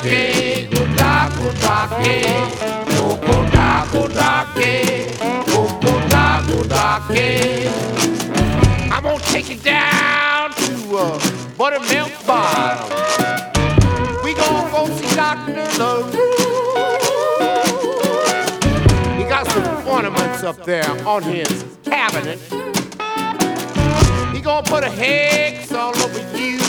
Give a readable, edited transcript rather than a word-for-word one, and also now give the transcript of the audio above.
Kudake, Kudake, Kudake, Kudake. I'm gonna take you down to Buttermilk Bottom. We gonna go see Dr. LaRue. He got some ornaments up there on his cabinet. He gonna put a hex all over you.